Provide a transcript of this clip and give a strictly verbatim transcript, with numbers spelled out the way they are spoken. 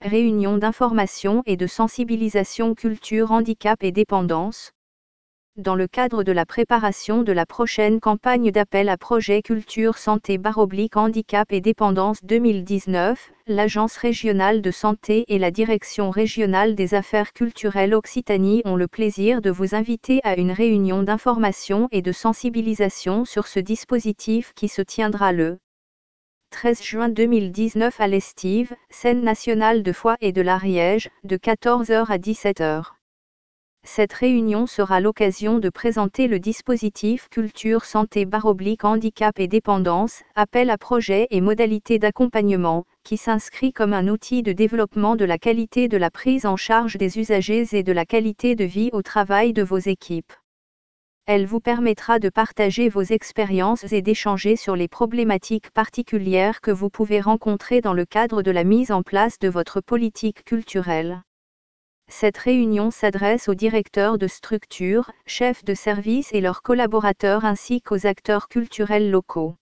Réunion d'information et de sensibilisation culture handicap et dépendance. Dans le cadre de la préparation de la prochaine campagne d'appel à projet culture santé baroblique handicap et dépendance deux mille dix-neuf, l'Agence régionale de santé et la Direction régionale des affaires culturelles Occitanie ont le plaisir de vous inviter à une réunion d'information et de sensibilisation sur ce dispositif qui se tiendra le treize juin deux mille dix-neuf à l'Estive, scène nationale de Foix et de l'Ariège, de quatorze heures à dix-sept heures. Cette réunion sera l'occasion de présenter le dispositif Culture Santé Baroblique Handicap et Dépendance, appel à projet et modalités d'accompagnement, qui s'inscrit comme un outil de développement de la qualité de la prise en charge des usagers et de la qualité de vie au travail de vos équipes. Elle vous permettra de partager vos expériences et d'échanger sur les problématiques particulières que vous pouvez rencontrer dans le cadre de la mise en place de votre politique culturelle. Cette réunion s'adresse aux directeurs de structures, chefs de service et leurs collaborateurs ainsi qu'aux acteurs culturels locaux.